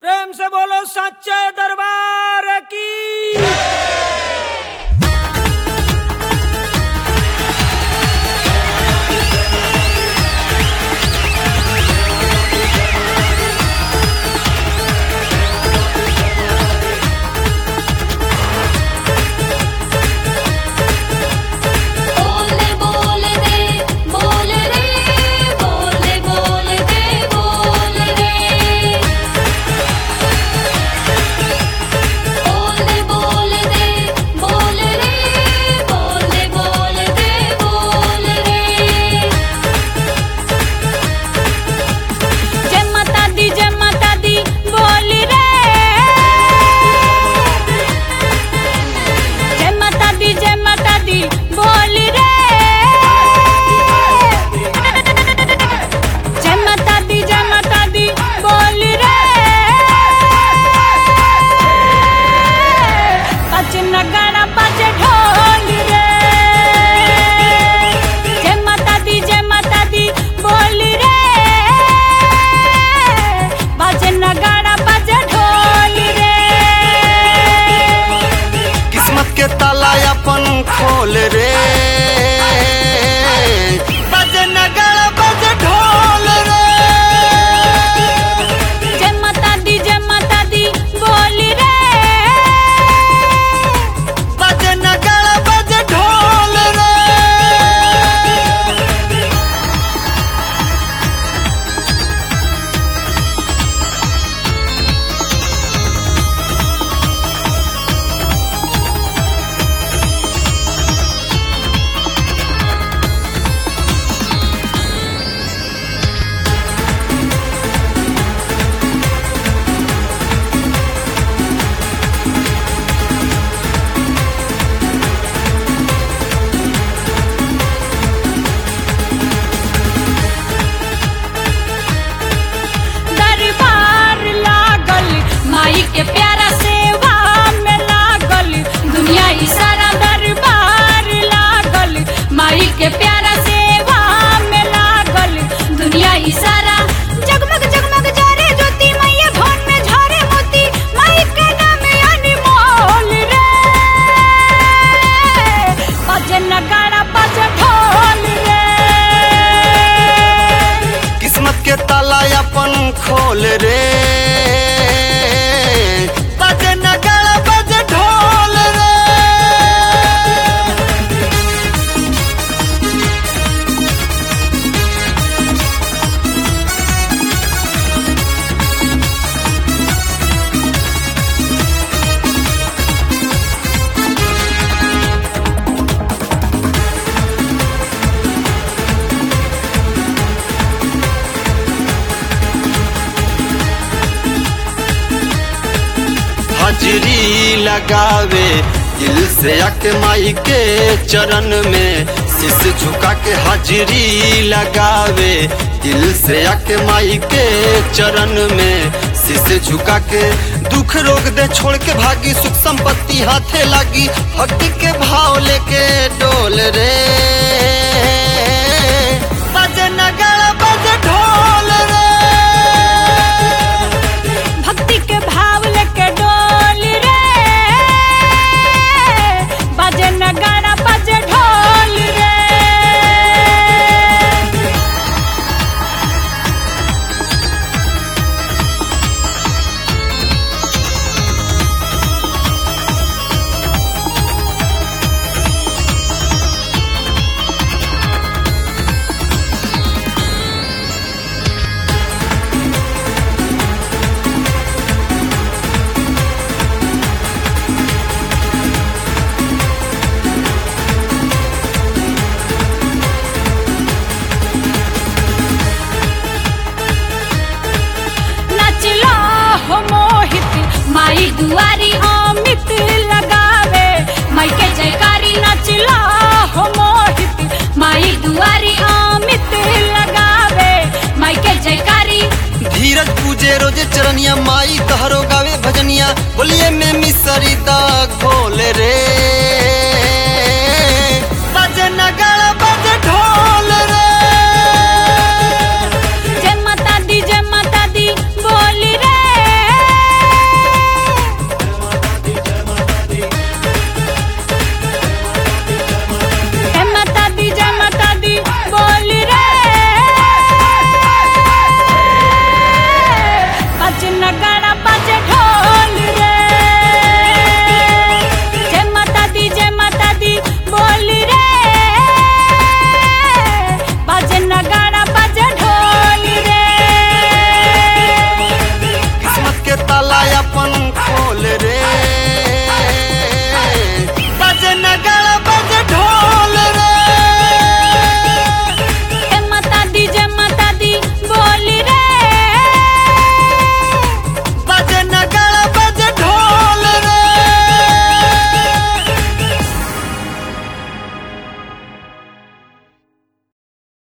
प्रेम से बोलो सच्चे दरबार की। खोल रे बज नगाड़ा बज ढोल रे। जय माता दी बोल रे बज नगाड़ा बज ढोल रे। के प्यारा सेवा में लागल दुनिया ई सारा दरबार लागल। माई के प्यारा सेवा में लागल दुनिया ई सारा जगमग जगमग जारे ज्योति मैया भवन में झरे मोती। माई के नाम अनमोल रे बजे नगाड़ा बजे ढोल रे। किस्मत के ताला अपन खोल रे हाजिरी लगावे दिल से आके माई के चरण में शीश झुका के। हाजिरी लगावे दिल से आके माई के चरण में शीश झुका के। दुख रोग दे छोड़ के भागी सुख संपत्ति हाथे लागी। भक्ति के भाव लेके डोल रे बज नगाड़ा बज ढोल रे। भक्ति के भाव लेके डोल रे बजे नगाड़ा बजे ढोल रे। माई दुआरी अमित लगावे माई के जयकारी नचला हो मोहित। माई दुआरी अमित लगावे माई के जयकारी। धीरज पूजे रोजे चरनिया माई तहरो गावे भजनिया। बोलिए में मिसरी दा खोल रे।